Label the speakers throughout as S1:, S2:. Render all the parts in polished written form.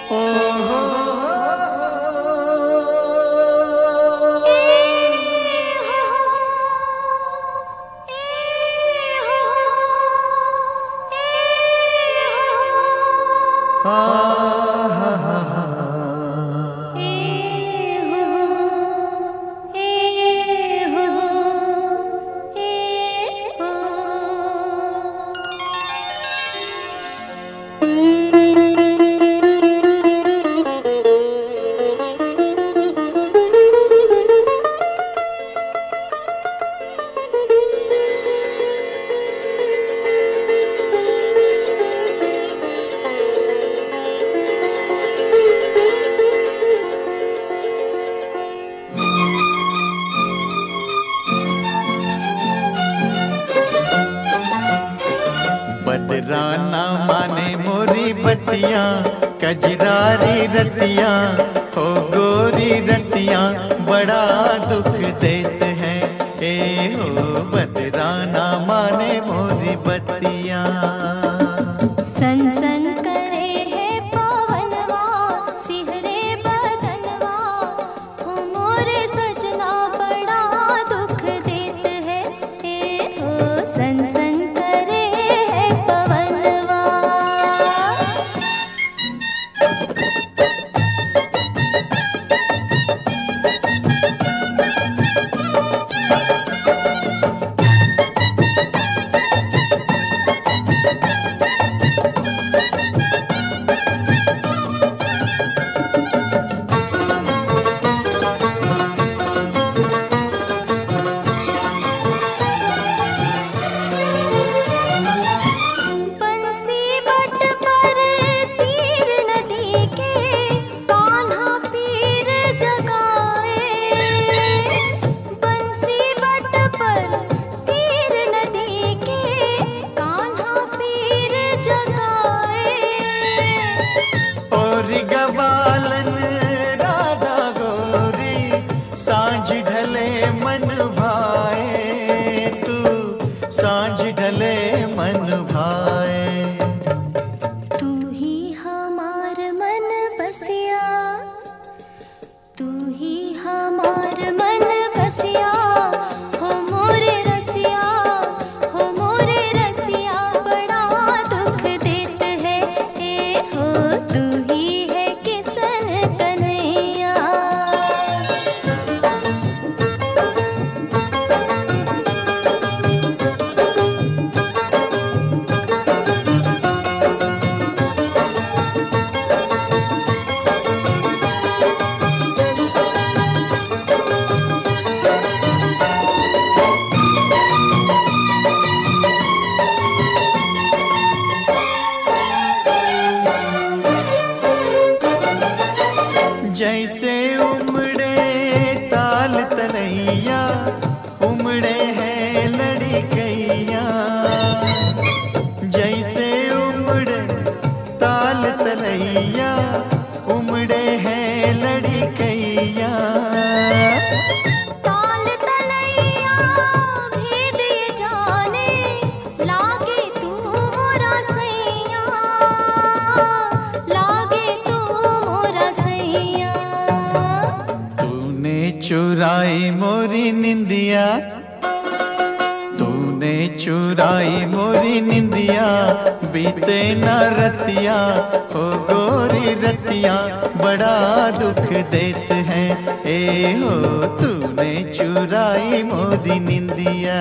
S1: बदराना माने मोरी बत्तियां, कजरारी रतियां, हो गोरी रतियां बड़ा दुख देते हैं। ए हो बदराना माने मोरी बत्तियां।
S2: सन सन करे है पवनवा, सिहरे बदनवा, हो मोरे सजना बड़ा दुख देते हैं। ए हो सन सन करे है पवनवा।
S1: सांझ ढले मन भाए तू, सांझ ढले मन भाए।
S2: तू ही हमार मन बसिया, तू ही हमार मन बसिया, हो मोरे रसिया, हो मोरे रसिया बड़ा दुख देते है। ए हो तू ही है किसन कन्हैया।
S1: जैसे उमड़े ताल तनैया, उमड़े हैं लड़कैया। जैसे उमड़े ताल तनैया, उमड़े हैं लड़कैया।
S2: ताल तनैया भेद ये जाने, लागे तू मोरा सैया, लागे तू मोरा सैया।
S1: तूने चुराई मोरी निंदिया, तूने चुराई मोरी निंदिया, बीते न रतिया, ओ गोरी रतिया बड़ा दुख देते हैं। ए हो तूने चुराई मोरी निंदिया।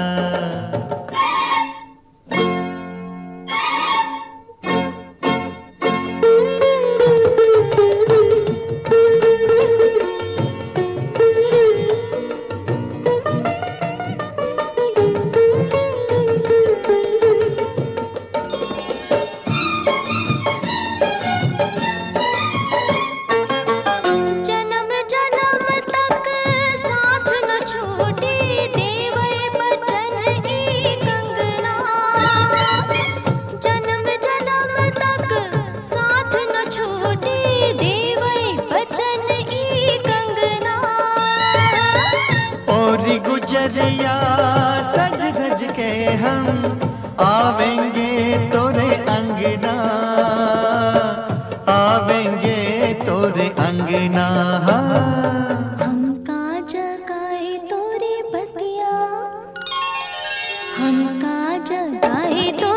S1: गुजरिया सज धज के हम आवेंगे तोरे अंगना, आवेंगे ना।
S2: हमका जगाए तोरी बतिया, हमका जगाए तो